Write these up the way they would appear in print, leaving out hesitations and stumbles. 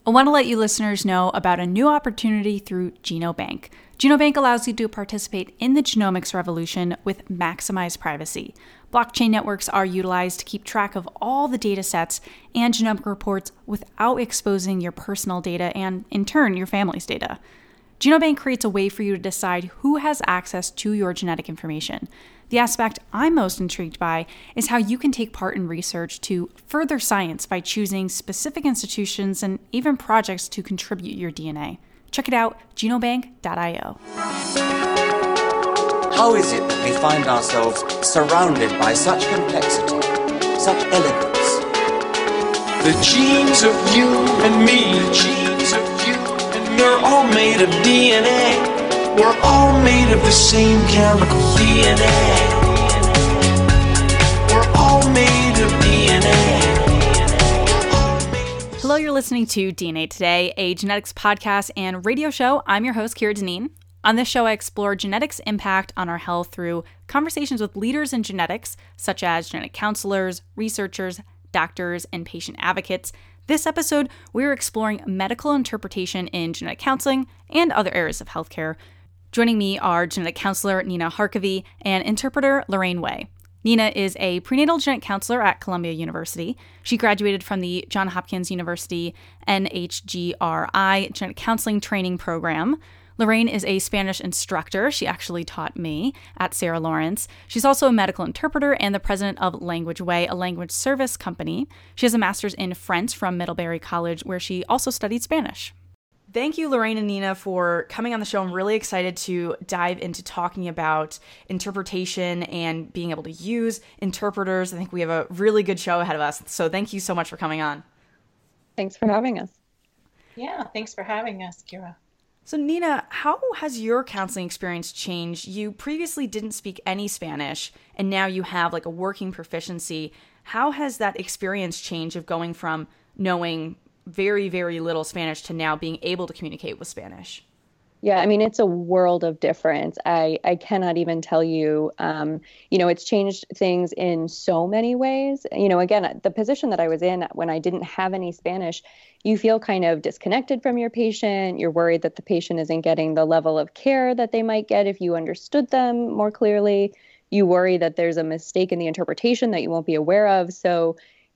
I want to let you listeners know about a new opportunity through GenoBank. GenoBank allows you to participate in the genomics revolution with maximized privacy. Blockchain networks are utilized to keep track of all the data sets and genomic reports without exposing your personal data and, in turn, your family's data. GenoBank creates a way for you to decide who has access to your genetic information. The aspect I'm most intrigued by is how you can take part in research to further science by choosing specific institutions and even projects to contribute your DNA. Check it out, genobank.io. How is it that we find ourselves surrounded by such complexity, such elegance? The genes of you and me, the genes of you and me, they're all made of DNA. We're all made of the same chemical DNA. We're all made of DNA. Hello, you're listening to DNA Today, a genetics podcast and radio show. I'm your host, Kira Dineen. On this show, I explore genetics' impact on our health through conversations with leaders in genetics, such as genetic counselors, researchers, doctors, and patient advocates. This episode, we're exploring medical interpretation in genetic counseling and other areas of healthcare. Joining me are genetic counselor Nina Harkavy and interpreter Lorraine Way. Nina is a prenatal genetic counselor at Columbia University. She graduated from the Johns Hopkins University NHGRI Genetic Counseling Training Program. Lorraine is a Spanish instructor. She actually taught me at Sarah Lawrence. She's also a medical interpreter and the president of Language Way, a language service company. She has a master's in French from Middlebury College, where she also studied Spanish. Thank you, Lorraine and Nina, for coming on the show. I'm really excited to dive into talking about interpretation and being able to use interpreters. I think we have a really good show ahead of us. So thank you so much for coming on. Thanks for having us. Yeah, thanks for having us, Kira. So Nina, how has your counseling experience changed? You previously didn't speak any Spanish, and now you have like a working proficiency. How has that experience changed of going from knowing very, very little Spanish to now being able to communicate with Spanish? Yeah, I mean, it's a world of difference. I cannot even tell you, it's changed things in so many ways. Again, the position that I was in when I didn't have any Spanish, you feel kind of disconnected from your patient. You're worried that the patient isn't getting the level of care that they might get if you understood them more clearly. You worry that there's a mistake in the interpretation that you won't be aware of. So,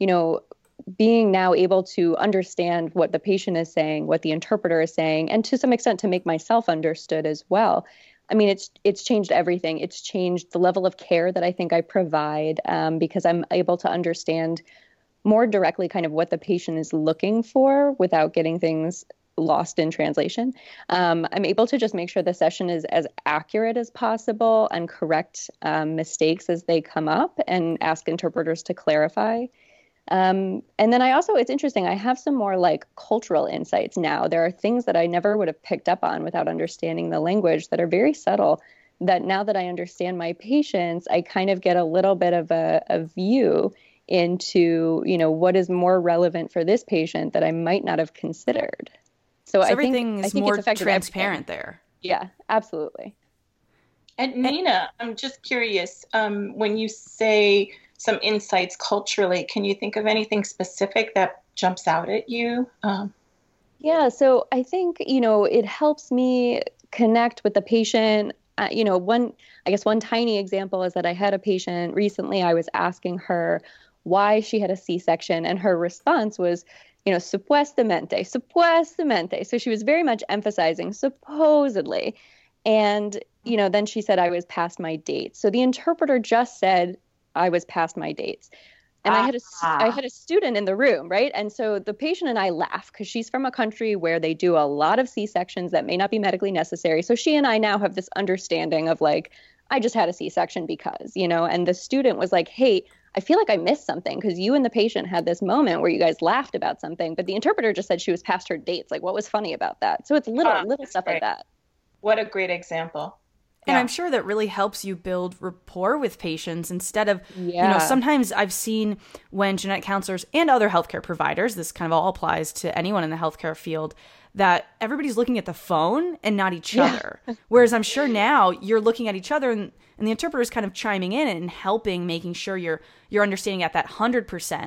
being now able to understand what the patient is saying, what the interpreter is saying, and to some extent to make myself understood as well. I mean, it's changed everything. It's changed the level of care that I think I provide because I'm able to understand more directly kind of what the patient is looking for without getting things lost in translation. I'm able to just make sure the session is as accurate as possible and correct mistakes as they come up and ask interpreters to clarify. And then it's interesting, I have some more like cultural insights now. There are things that I never would have picked up on without understanding the language that are very subtle, that now that I understand my patients, I kind of get a little bit of a view into, what is more relevant for this patient that I might not have considered. So everything's more transparent there. Yeah, absolutely. And Nina, I'm just curious, when you say some insights culturally, can you think of anything specific that jumps out at you? Yeah, so I think, it helps me connect with the patient. One tiny example is that I had a patient recently. I was asking her why she had a C-section, and her response was, supuestamente. So she was very much emphasizing supposedly. And, then she said I was past my date. So the interpreter just said I was past my dates. And I had a student in the room, right? And so the patient and I laugh because she's from a country where they do a lot of C-sections that may not be medically necessary. So she and I now have this understanding of like, I just had a C-section because, and the student was like, hey, I feel like I missed something because you and the patient had this moment where you guys laughed about something, but the interpreter just said she was past her dates. Like, what was funny about that? So it's little stuff great. Like that. What a great example. And I'm sure that really helps you build rapport with patients instead of, Yeah. Sometimes I've seen when genetic counselors and other healthcare providers, this kind of all applies to anyone in the healthcare field, that everybody's looking at the phone and not each other. Whereas I'm sure now you're looking at each other and the interpreter's kind of chiming in and helping, making sure you're understanding at that 100%.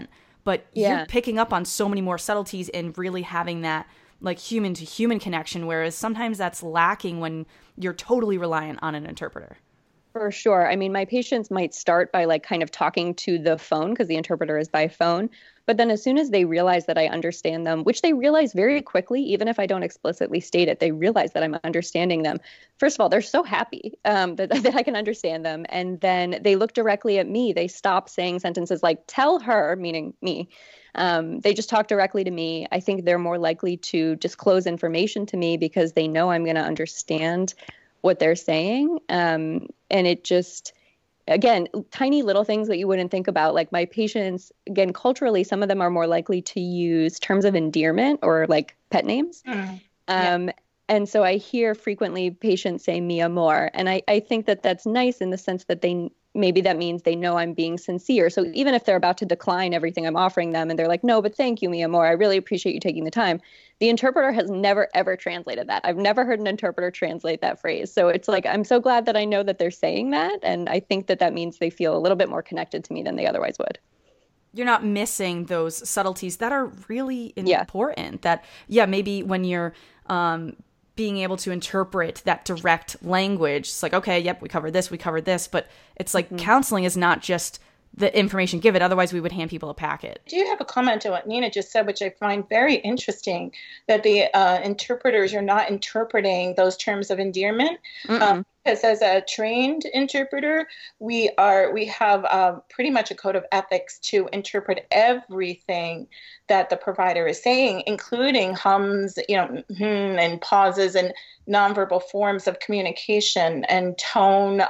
but Yeah. you're picking up on so many more subtleties and really having that like human to human connection, whereas sometimes that's lacking when you're totally reliant on an interpreter. For sure. I mean, my patients might start by like kind of talking to the phone because the interpreter is by phone. But then as soon as they realize that I understand them, which they realize very quickly, even if I don't explicitly state it, they realize that I'm understanding them. First of all, they're so happy that I can understand them. And then they look directly at me. They stop saying sentences like, tell her, meaning me. They just talk directly to me. I think they're more likely to disclose information to me because they know I'm going to understand what they're saying. And it just, again, tiny little things that you wouldn't think about. Like my patients, again, culturally, some of them are more likely to use terms of endearment or like pet names. And so I hear frequently patients say mi amor. And I think that that's nice in the sense that maybe that means they know I'm being sincere. So even if they're about to decline everything I'm offering them and they're like, no, but thank you, mi amor, I really appreciate you taking the time. The interpreter has never, ever translated that. I've never heard an interpreter translate that phrase. So it's like, I'm so glad that I know that they're saying that. And I think that that means they feel a little bit more connected to me than they otherwise would. You're not missing those subtleties that are really important. That, maybe when you're being able to interpret that direct language, it's like, okay, yep, we covered this. But it's like counseling is not just the information given. Otherwise, we would hand people a packet. Do you have a comment on what Nina just said, which I find very interesting, that the interpreters are not interpreting those terms of endearment? Because as a trained interpreter, we have pretty much a code of ethics to interpret everything that the provider is saying, including hums, and pauses and nonverbal forms of communication and tone.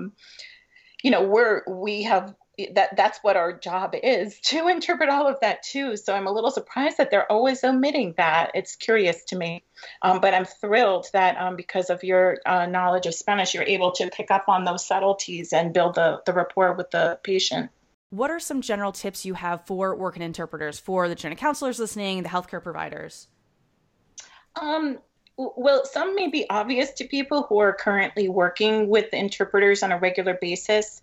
We have that's what our job is, to interpret all of that too. So I'm a little surprised that they're always omitting that. It's curious to me. But I'm thrilled that because of your knowledge of Spanish, you're able to pick up on those subtleties and build the rapport with the patient. What are some general tips you have for working interpreters, for the genetic counselors listening, the healthcare providers? Well, some may be obvious to people who are currently working with interpreters on a regular basis.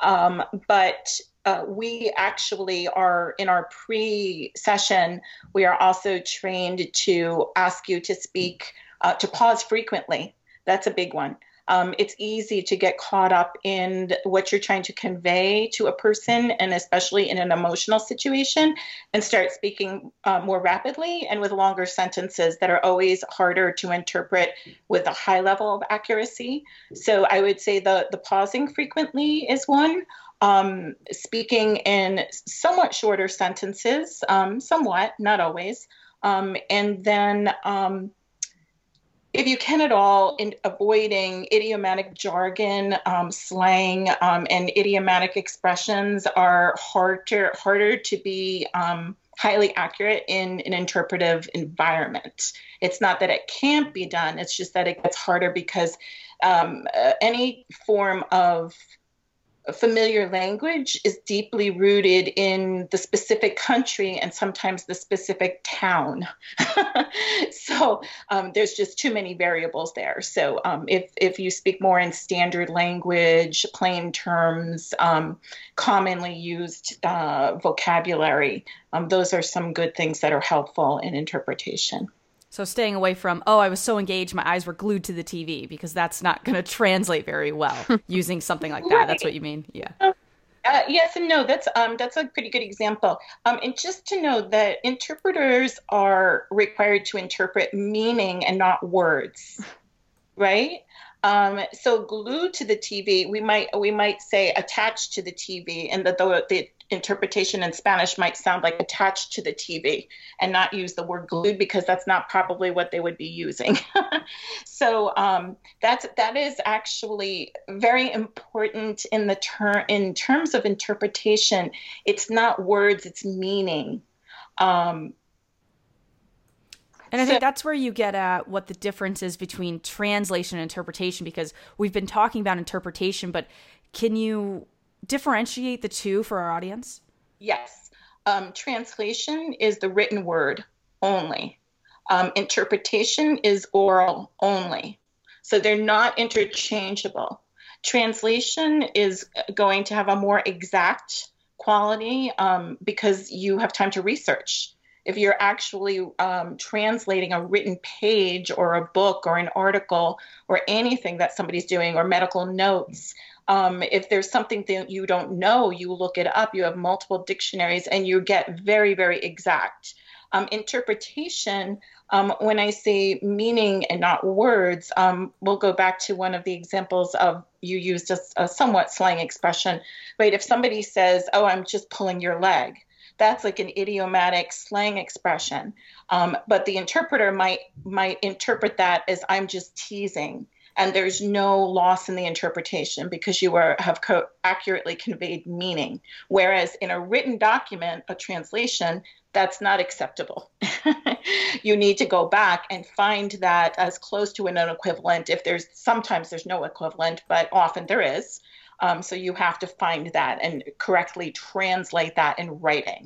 But we actually are, in our pre-session, we are also trained to ask you to speak, to pause frequently. That's a big one. It's easy to get caught up in what you're trying to convey to a person, and especially in an emotional situation, and start speaking more rapidly and with longer sentences that are always harder to interpret with a high level of accuracy. So I would say the pausing frequently is one. Speaking in somewhat shorter sentences, somewhat, not always. And then if you can at all, in avoiding idiomatic jargon, slang, and idiomatic expressions are harder to be highly accurate in an interpretive environment. It's not that it can't be done, it's just that it gets harder because any form of familiar language is deeply rooted in the specific country and sometimes the specific town. So there's just too many variables there. So if you speak more in standard language, plain terms, commonly used vocabulary, those are some good things that are helpful in interpretation. So staying away from, I was so engaged, my eyes were glued to the TV, because that's not going to translate very well using something like that. Right. That's what you mean? Yeah. Yes and no. That's a pretty good example. And just to know that interpreters are required to interpret meaning and not words, right? So glued to the TV, we might say attached to the TV, and that the interpretation in Spanish might sound like attached to the TV and not use the word glued, because that's not probably what they would be using. So that is actually very important in terms of interpretation. It's not words, it's meaning. And I think that's where you get at what the difference is between translation and interpretation, because we've been talking about interpretation, but can you differentiate the two for our audience? Yes. Translation is the written word only. Interpretation is oral only. So they're not interchangeable. Translation is going to have a more exact quality because you have time to research. If you're actually translating a written page or a book or an article or anything that somebody's doing or medical notes, if there's something that you don't know, you look it up. You have multiple dictionaries and you get very, very exact. Interpretation, when I say meaning and not words, we'll go back to one of the examples of you used a somewhat slang expression, right? If somebody says, "Oh, I'm just pulling your leg," that's like an idiomatic slang expression. But the interpreter might interpret that as "I'm just teasing," and there's no loss in the interpretation because you have accurately conveyed meaning. Whereas in a written document, a translation, that's not acceptable. You need to go back and find that as close to an equivalent. Sometimes there's no equivalent, but often there is. So you have to find that and correctly translate that in writing.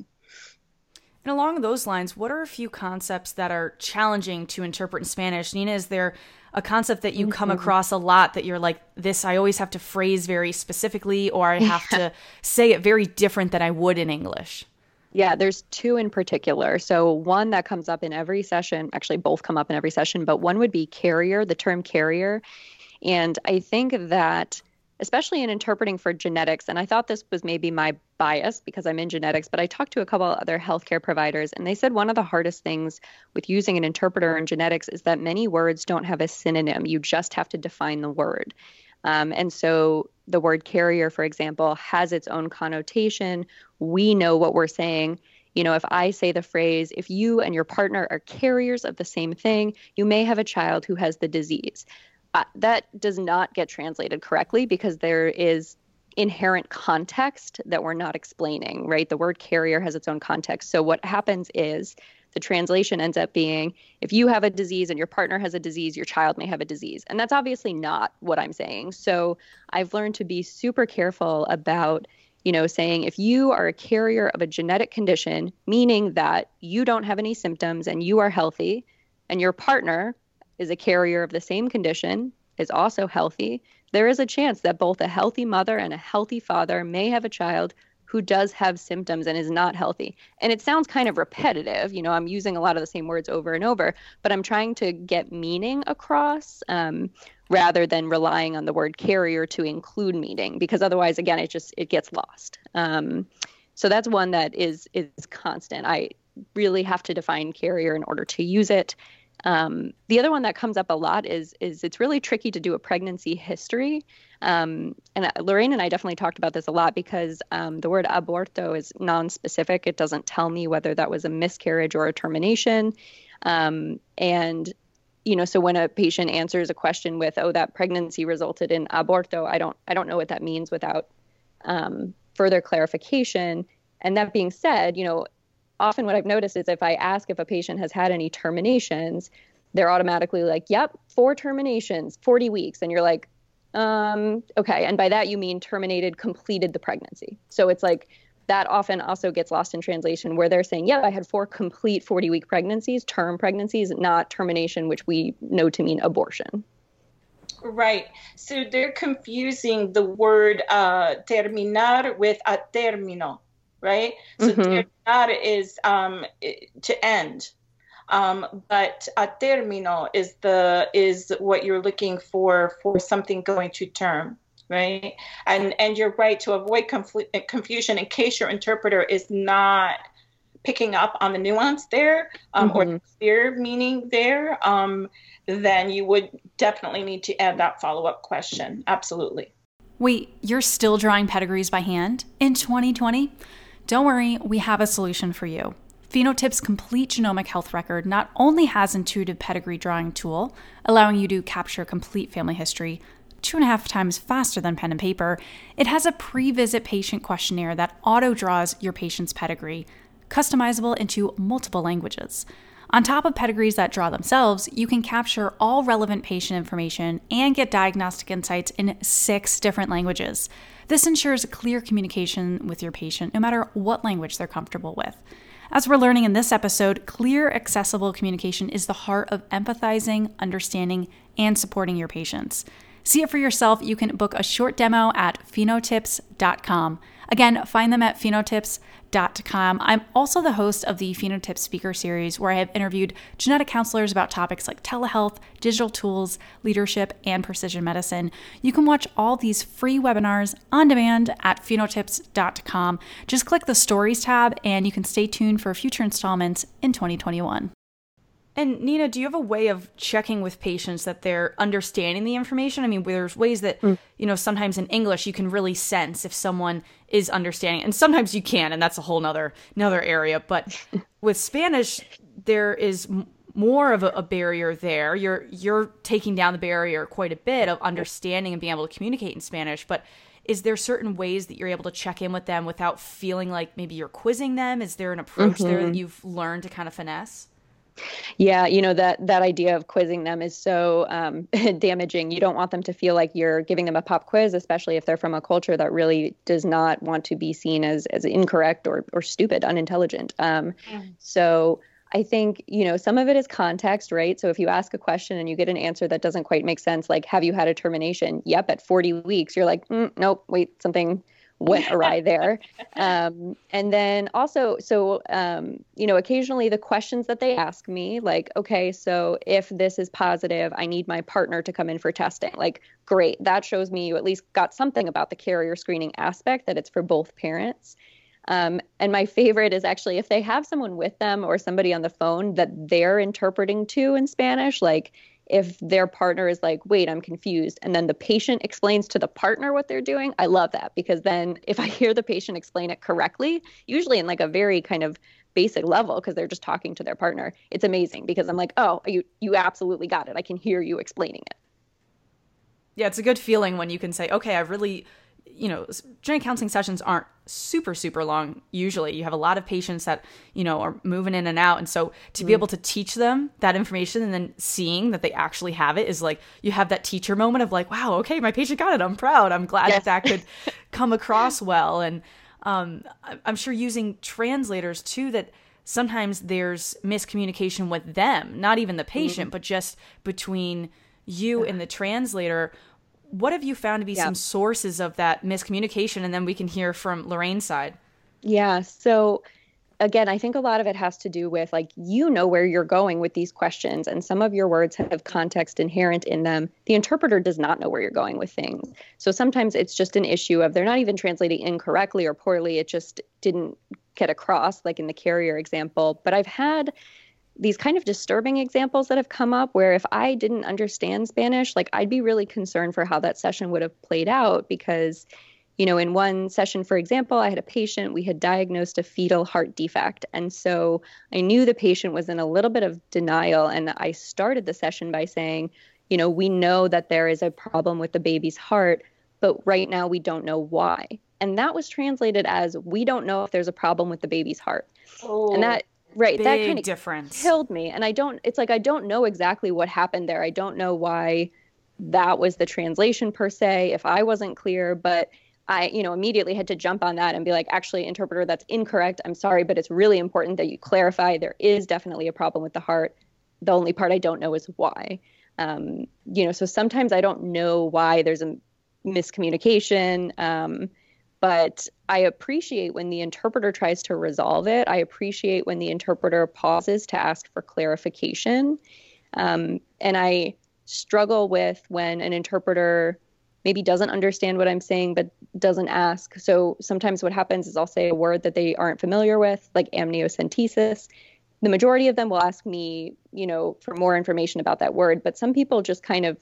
And along those lines, what are a few concepts that are challenging to interpret in Spanish? Nina, is there a concept that you come across a lot that you're like, this, I always have to phrase very specifically, or I have to say it very different than I would in English? Yeah, there's two in particular. So one that comes up in every session, actually both come up in every session, but one would be carrier, the term carrier. And I think that, especially in interpreting for genetics, and I thought this was maybe my bias because I'm in genetics, but I talked to a couple of other healthcare providers, and they said one of the hardest things with using an interpreter in genetics is that many words don't have a synonym. You just have to define the word. And so the word carrier, for example, has its own connotation. We know what we're saying. You know, if I say the phrase, if you and your partner are carriers of the same thing, you may have a child who has the disease. That does not get translated correctly because there is inherent context that we're not explaining, right? The word carrier has its own context. So what happens is the translation ends up being, if you have a disease and your partner has a disease, your child may have a disease. And that's obviously not what I'm saying. So I've learned to be super careful about, saying if you are a carrier of a genetic condition, meaning that you don't have any symptoms and you are healthy, and your partner is a carrier of the same condition, is also healthy, there is a chance that both a healthy mother and a healthy father may have a child who does have symptoms and is not healthy. And it sounds kind of repetitive. I'm using a lot of the same words over and over, but I'm trying to get meaning across rather than relying on the word carrier to include meaning, because otherwise, again, it gets lost. So that's one that is constant. I really have to define carrier in order to use it. The other one that comes up a lot is it's really tricky to do a pregnancy history. And Lorraine and I definitely talked about this a lot because the word aborto is non-specific. It doesn't tell me whether that was a miscarriage or a termination. So when a patient answers a question with, "Oh, that pregnancy resulted in aborto," I don't know what that means without further clarification. And that being said, often what I've noticed is if I ask if a patient has had any terminations, they're automatically like, "Yep, 4 terminations, 40 weeks." And you're like, okay. And by that, you mean completed the pregnancy. So it's like that often also gets lost in translation where they're saying, "Yeah, I had 4 complete 40-week pregnancies, term pregnancies, not termination," which we know to mean abortion. Right. So they're confusing the word terminar with a término. Right? So terminar is to end. But a término is what you're looking for something going to term, right? And you're right, to avoid confusion in case your interpreter is not picking up on the nuance there or the clear meaning there, then you would definitely need to add that follow-up question. Absolutely. Wait, you're still drawing pedigrees by hand in 2020? Don't worry, we have a solution for you. Phenotyp's complete genomic health record not only has intuitive pedigree drawing tool, allowing you to capture complete family history 2.5 times faster than pen and paper, it has a pre-visit patient questionnaire that auto-draws your patient's pedigree, customizable into multiple languages. On top of pedigrees that draw themselves, you can capture all relevant patient information and get diagnostic insights in 6 different languages. This ensures clear communication with your patient, no matter what language they're comfortable with. As we're learning in this episode, clear, accessible communication is the heart of empathizing, understanding, and supporting your patients. See it for yourself. You can book a short demo at phenotyps.com. Again, find them at phenotips.com. I'm also the host of the Phenotips Speaker Series, where I have interviewed genetic counselors about topics like telehealth, digital tools, leadership, and precision medicine. You can watch all these free webinars on demand at phenotips.com. Just click the Stories tab, and you can stay tuned for future installments in 2021. And Nina, do you have a way of checking with patients that they're understanding the information? I mean, there's ways that, sometimes in English you can really sense if someone is understanding, and sometimes you can, and that's a whole nother area. But with Spanish, there is more of a barrier there. You're taking down the barrier quite a bit of understanding and being able to communicate in Spanish. But is there certain ways that you're able to check in with them without feeling like maybe you're quizzing them? Is there an approach there that you've learned to kind of finesse? Yeah, that idea of quizzing them is so damaging. You don't want them to feel like you're giving them a pop quiz, especially if they're from a culture that really does not want to be seen as incorrect or stupid, unintelligent. So I think, some of it is context, right? So if you ask a question and you get an answer that doesn't quite make sense, like, have you had a termination? Yep, at 40 weeks, you're like, nope, wait, something went awry there. And then also, occasionally the questions that they ask me, like, okay, so if this is positive, I need my partner to come in for testing. Like, great. That shows me you at least got something about the carrier screening aspect, that it's for both parents. And my favorite is actually if they have someone with them or somebody on the phone that they're interpreting to in Spanish, like, if their partner is like, wait, I'm confused, and then the patient explains to the partner what they're doing, I love that, because then if I hear the patient explain it correctly, usually in like a very kind of basic level, because they're just talking to their partner, it's amazing, because I'm like, oh, you absolutely got it. I can hear you explaining it. Yeah, it's a good feeling when you can say, okay, I've really, genetic counseling sessions aren't super, super long. Usually you have a lot of patients that, are moving in and out. And so to be able to teach them that information and then seeing that they actually have it is like, you have that teacher moment of like, wow, okay, my patient got it. I'm proud. I'm glad that could come across well. And I'm sure using translators too, that sometimes there's miscommunication with them, not even the patient, but just between you and the translator. What have you found to be some sources of that miscommunication? And then we can hear from Lorraine's side. Yeah. So again, I think a lot of it has to do with like, where you're going with these questions, and some of your words have context inherent in them. The interpreter does not know where you're going with things. So sometimes it's just an issue of they're not even translating incorrectly or poorly. It just didn't get across, like in the carrier example. But I've had these kind of disturbing examples that have come up where if I didn't understand Spanish, like I'd be really concerned for how that session would have played out, because, in one session, for example, I had a patient, we had diagnosed a fetal heart defect. And so I knew the patient was in a little bit of denial. And I started the session by saying, we know that there is a problem with the baby's heart, but right now we don't know why. And that was translated as, we don't know if there's a problem with the baby's heart. Oh. And that Right. Big That kind of difference. Killed me. And I don't know exactly what happened there. I don't know why that was the translation per se, if I wasn't clear, but I, immediately had to jump on that and be like, actually, interpreter, that's incorrect. I'm sorry, but it's really important that you clarify. There is definitely a problem with the heart. The only part I don't know is why. So sometimes I don't know why there's a miscommunication. But I appreciate when the interpreter tries to resolve it. I appreciate when the interpreter pauses to ask for clarification. And I struggle with when an interpreter maybe doesn't understand what I'm saying, but doesn't ask. So sometimes what happens is I'll say a word that they aren't familiar with, like amniocentesis. The majority of them will ask me, for more information about that word. But some people just kind of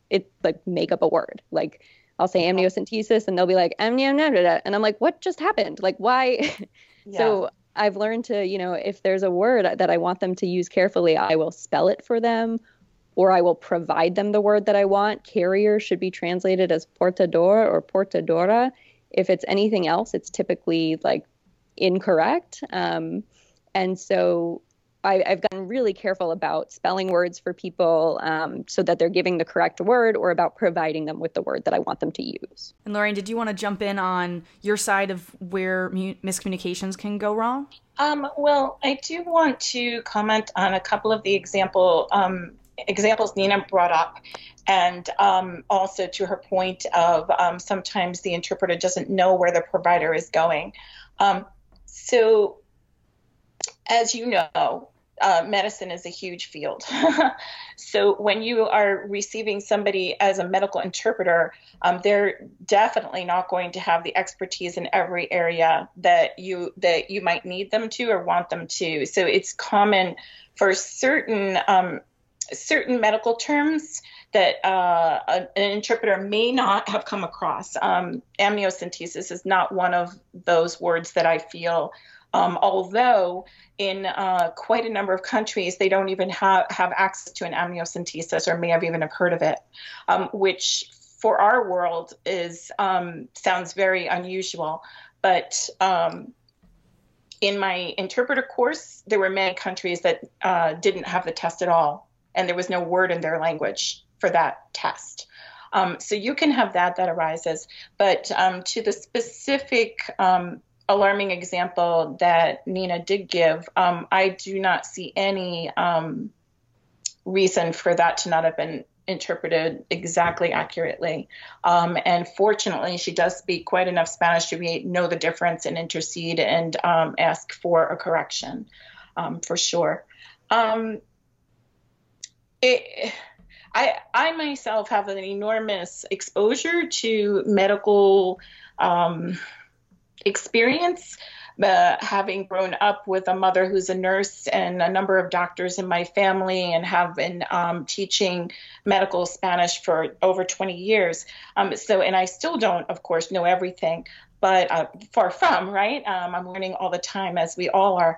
make up a word. Like, I'll say amniocentesis and they'll be like, and I'm like, what just happened? Like, why? Yeah. So I've learned to, if there's a word that I want them to use carefully, I will spell it for them, or I will provide them the word that I want. Carrier should be translated as portador or portadora. If it's anything else, it's typically like incorrect. And so I've gotten really careful about spelling words for people so that they're giving the correct word, or about providing them with the word that I want them to use. And Lorraine, did you want to jump in on your side of where miscommunications can go wrong? Well, I do want to comment on a couple of the examples Nina brought up. And also to her point of sometimes the interpreter doesn't know where the provider is going. So as you know, medicine is a huge field. So when you are receiving somebody as a medical interpreter, they're definitely not going to have the expertise in every area that you might need them to or want them to. So it's common for certain medical terms that an interpreter may not have come across. Amniocentesis is not one of those words that I feel. Although in quite a number of countries, they don't even have access to an amniocentesis or may have even have heard of it, which for our world is sounds very unusual. But in my interpreter course, there were many countries that didn't have the test at all, and there was no word in their language for that test. So you can have that arises. But to the specific alarming example that Nina did give, I do not see any reason for that to not have been interpreted exactly accurately. And fortunately, she does speak quite enough Spanish to know the difference and intercede and ask for a correction, for sure. I myself have an enormous exposure to medical experience, having grown up with a mother who's a nurse and a number of doctors in my family, and have been teaching medical Spanish for over 20 years. And I still don't, of course, know everything, but far from, right? I'm learning all the time, as we all are.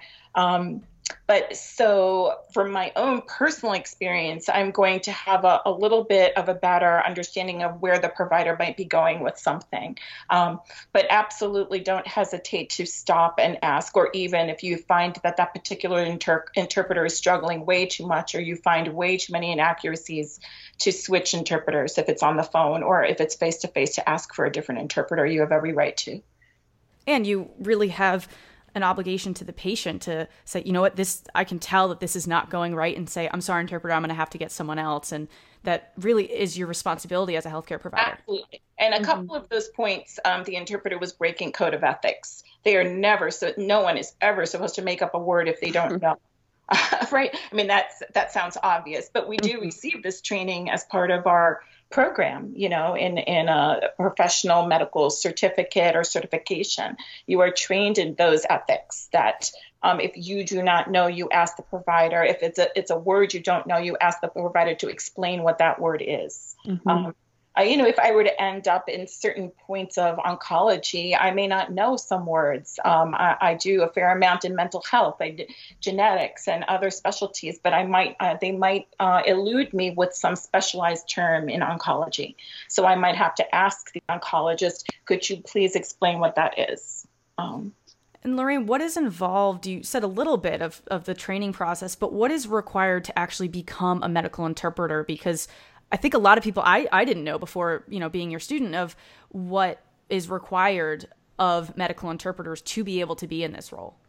But so from my own personal experience, I'm going to have a little bit of a better understanding of where the provider might be going with something. But absolutely don't hesitate to stop and ask, or even if you find that particular interpreter is struggling way too much, or you find way too many inaccuracies, to switch interpreters if it's on the phone or if it's face-to-face, to ask for a different interpreter. You have every right to. And you really have an obligation to the patient to say, you know what, I can tell that this is not going right, and say, I'm sorry, interpreter, I'm going to have to get someone else. And that really is your responsibility as a healthcare provider. Absolutely. And a couple of those points, the interpreter was breaking code of ethics. They are never, so no one is ever supposed to make up a word if they don't know. Right? I mean, that sounds obvious, but we do receive this training as part of our program, in a professional medical certificate or certification. You are trained in those ethics that if you do not know, you ask the provider. If it's a word you don't know, you ask the provider to explain what that word is. If I were to end up in certain points of oncology, I may not know some words. I do a fair amount in mental health, genetics and other specialties, but they might elude me with some specialized term in oncology. So I might have to ask the oncologist, could you please explain what that is? And Lorraine, what is involved? You said a little bit of the training process, but what is required to actually become a medical interpreter? Because I think a lot of people, I didn't know before, being your student, of what is required of medical interpreters to be able to be in this role.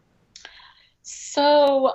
So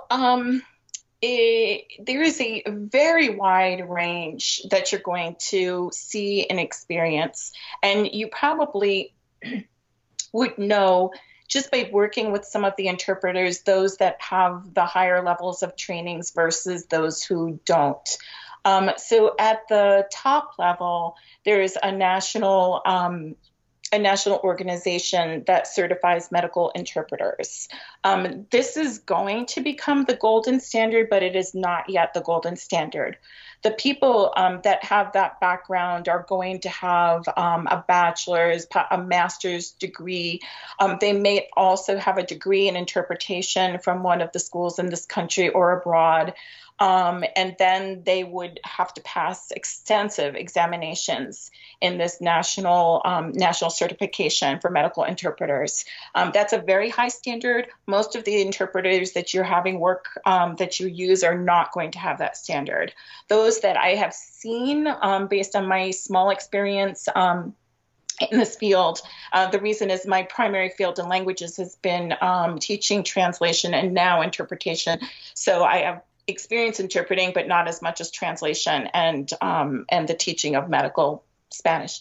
there is a very wide range that you're going to see and experience. And you probably would know just by working with some of the interpreters, those that have the higher levels of trainings versus those who don't. So at the top level, there is a national organization that certifies medical interpreters. This is going to become the golden standard, but it is not yet the golden standard. The people that have that background are going to have a bachelor's, a master's degree. They may also have a degree in interpretation from one of the schools in this country or abroad. And then they would have to pass extensive examinations in this national certification for medical interpreters. That's a very high standard. Most of the interpreters that you're having work that you use are not going to have that standard. Those that I have seen, based on my small experience in this field, the reason is my primary field in languages has been teaching translation and now interpretation. So I have experience interpreting, but not as much as translation and the teaching of medical Spanish.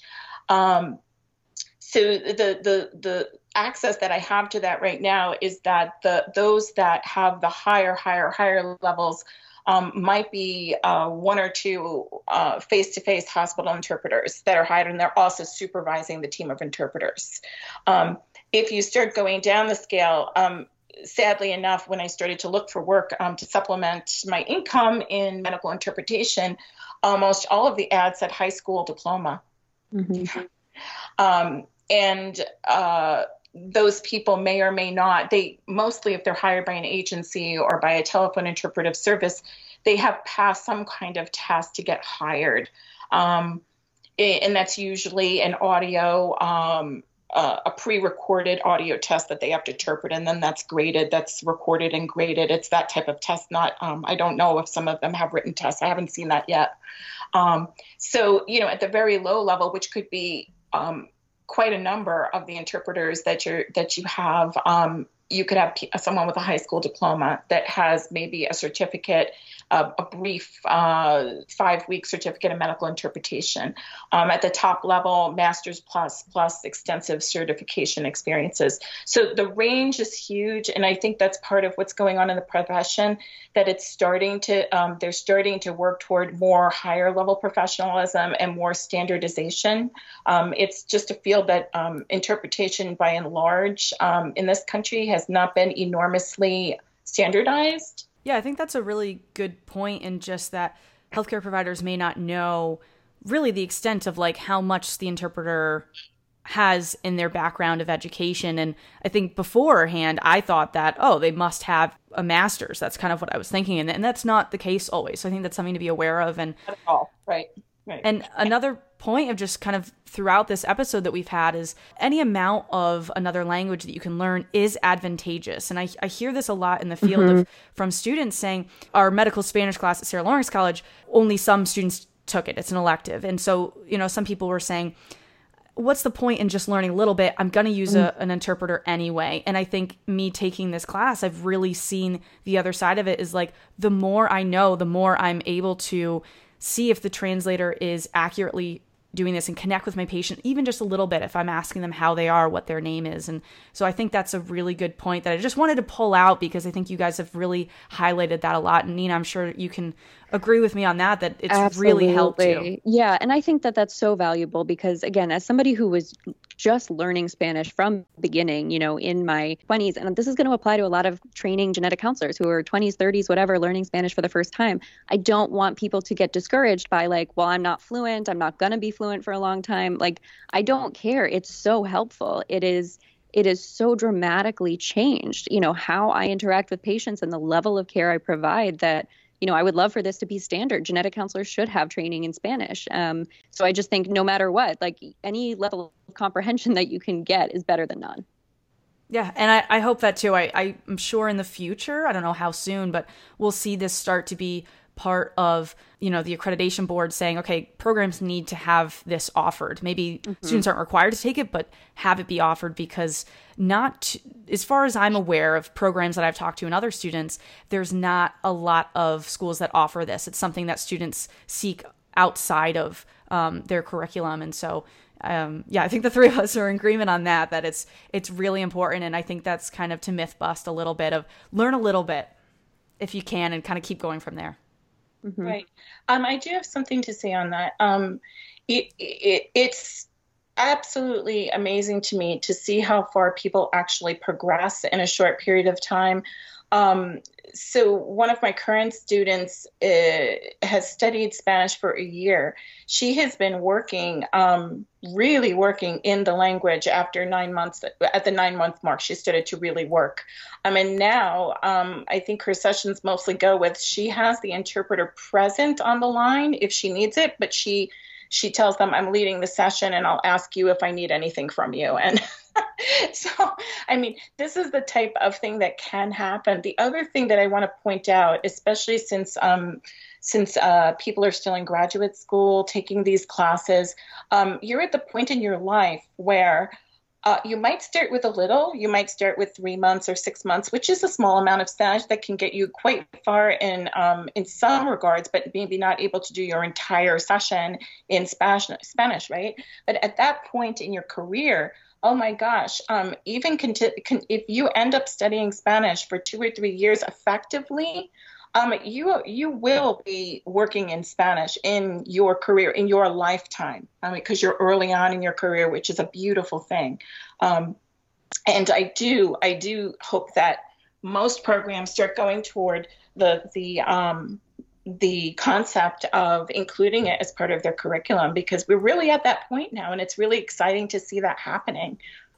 So the access that I have to that right now is that those that have the higher levels might be one or two face-to-face hospital interpreters that are hired, and they're also supervising the team of interpreters. If you start going down the scale, sadly enough, when I started to look for work to supplement my income in medical interpretation, almost all of the ads said high school diploma. Mm-hmm. Those people may or may not, they mostly, if they're hired by an agency or by a telephone interpretive service, they have passed some kind of test to get hired. And that's usually an audio, a pre-recorded audio test that they have to interpret, and then that's graded, that's recorded and graded. It's that type of test, not, I don't know if some of them have written tests. I haven't seen that yet. So, at the very low level, which could be quite a number of the interpreters that you have, you could have someone with a high school diploma that has maybe a certificate, a brief 5-week certificate in medical interpretation. At the top level, master's plus extensive certification experiences. So the range is huge, and I think that's part of what's going on in the profession, that it's starting to, they're starting to work toward more higher level professionalism and more standardization. It's just a field that interpretation by and large in this country has not been enormously standardized. Yeah, I think that's a really good point, in just that healthcare providers may not know really the extent of like how much the interpreter has in their background of education. And I think beforehand, I thought that, they must have a master's. That's kind of what I was thinking. And that's not the case always. So I think that's something to be aware of. And not at all. Right. And another point of just kind of throughout this episode that we've had is any amount of another language that you can learn is advantageous. And I hear this a lot in the field from students saying, our medical Spanish class at Sarah Lawrence College, only some students took it. It's an elective. And so, some people were saying, what's the point in just learning a little bit? I'm going to use an interpreter anyway. And I think me taking this class, I've really seen the other side of it, is like, the more I know, the more I'm able to see if the translator is accurately doing this and connect with my patient, even just a little bit, if I'm asking them how they are, what their name is. And so I think that's a really good point that I just wanted to pull out, because I think you guys have really highlighted that a lot. And Nina, I'm sure you can agree with me on that it's Absolutely. Really helped you. Yeah. And I think that that's so valuable, because again, as somebody who was just learning Spanish from the beginning, in my 20s, and this is going to apply to a lot of training genetic counselors who are 20s, 30s, whatever, learning Spanish for the first time. I don't want people to get discouraged by like, well, I'm not fluent. I'm not going to be fluent for a long time. Like, I don't care. It's so helpful. It is so dramatically changed, how I interact with patients and the level of care I provide, that I would love for this to be standard. Genetic counselors should have training in Spanish. So I just think no matter what, like, any level of comprehension that you can get is better than none. Yeah, and I hope that too. I'm sure in the future, I don't know how soon, but we'll see this start to be part of, the accreditation board saying, okay, programs need to have this offered. Maybe students aren't required to take it, but have it be offered, because as far as I'm aware of programs that I've talked to and other students, there's not a lot of schools that offer this. It's something that students seek outside of their curriculum. And so, I think the three of us are in agreement on that it's really important. And I think that's kind of to myth bust a little bit of learn a little bit if you can, and kind of keep going from there. Mm-hmm. Right. I do have something to say on that. It's absolutely amazing to me to see how far people actually progress in a short period of time. So one of my current students has studied Spanish for a year. She has been working, really working in the language after 9 months. At the 9-month mark, she started to really work. And now I think her sessions mostly go with, she has the interpreter present on the line if she needs it, but she tells them, I'm leading the session and I'll ask you if I need anything from you. And so, this is the type of thing that can happen. The other thing that I want to point out, especially since people are still in graduate school taking these classes, you're at the point in your life where You might start with a little. You might start with 3 months or 6 months, which is a small amount of Spanish that can get you quite far in some regards, but maybe not able to do your entire session in Spanish, right? But at that point in your career, oh my gosh, even if you end up studying Spanish for 2 or 3 years effectively, you will be working in Spanish in your career, in your lifetime, because you're early on in your career, which is a beautiful thing. And I do hope that most programs start going toward the concept of including it as part of their curriculum, because we're really at that point now, and it's really exciting to see that happening.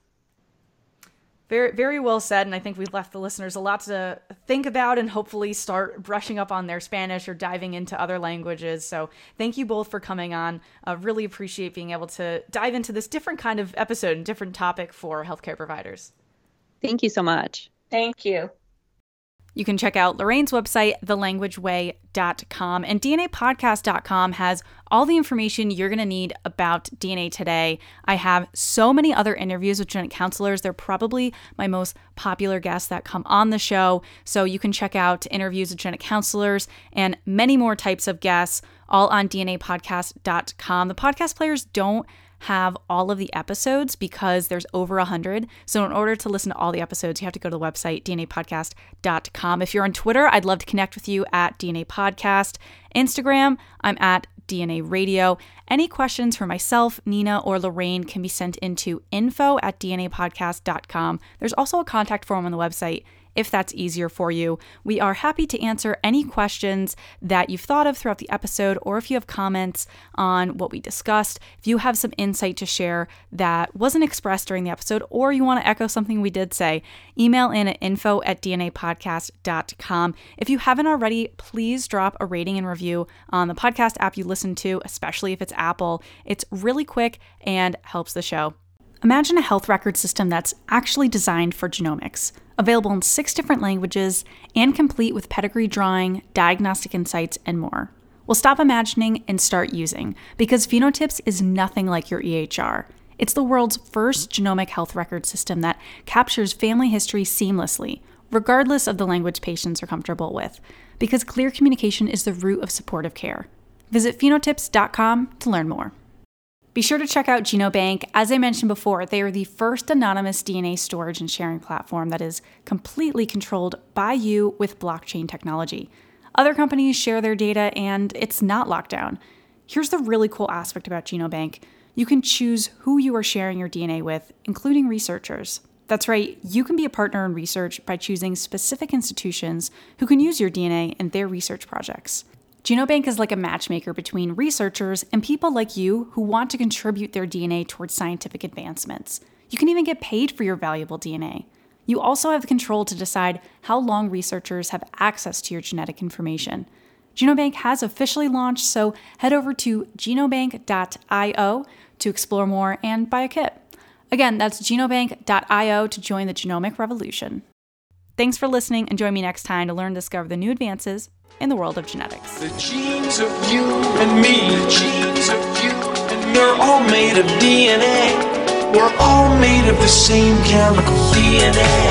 Very, very well said. And I think we've left the listeners a lot to think about and hopefully start brushing up on their Spanish or diving into other languages. So thank you both for coming on. Really appreciate being able to dive into this different kind of episode and different topic for healthcare providers. Thank you so much. Thank you. You can check out Lorraine's website, thelanguageway.com, and DNApodcast.com has all the information you're going to need about DNA Today. I have so many other interviews with genetic counselors. They're probably my most popular guests that come on the show. So you can check out interviews with genetic counselors and many more types of guests, all on DNApodcast.com. The podcast players don't have all of the episodes because there's over 100. So in order to listen to all the episodes, you have to go to the website, DNApodcast.com. If you're on Twitter, I'd love to connect with you at DNA Podcast. Instagram, I'm at DNA Radio. Any questions for myself, Nina, or Lorraine can be sent into info@dnapodcast.com. There's also a contact form on the website if that's easier for you. We are happy to answer any questions that you've thought of throughout the episode, or if you have comments on what we discussed, if you have some insight to share that wasn't expressed during the episode, or you want to echo something we did say, email in at info@dnapodcast.com. If you haven't already, please drop a rating and review on the podcast app you listen to, especially if it's Apple. It's really quick and helps the show. Imagine a health record system that's actually designed for genomics, available in 6 different languages, and complete with pedigree drawing, diagnostic insights, and more. Well, stop imagining and start using, because Phenotyps is nothing like your EHR. It's the world's first genomic health record system that captures family history seamlessly, regardless of the language patients are comfortable with, because clear communication is the root of supportive care. Visit phenotyps.com to learn more. Be sure to check out GenoBank. As I mentioned before, they are the first anonymous DNA storage and sharing platform that is completely controlled by you with blockchain technology. Other companies share their data and it's not locked down. Here's the really cool aspect about GenoBank. You can choose who you are sharing your DNA with, including researchers. That's right, you can be a partner in research by choosing specific institutions who can use your DNA in their research projects. GenoBank is like a matchmaker between researchers and people like you who want to contribute their DNA towards scientific advancements. You can even get paid for your valuable DNA. You also have the control to decide how long researchers have access to your genetic information. GenoBank has officially launched, so head over to genobank.io to explore more and buy a kit. Again, that's genobank.io to join the genomic revolution. Thanks for listening, and join me next time to learn and discover the new advances in the world of genetics. The genes of you and me, the genes of you and me, they're all made of DNA. We're all made of the same chemical DNA.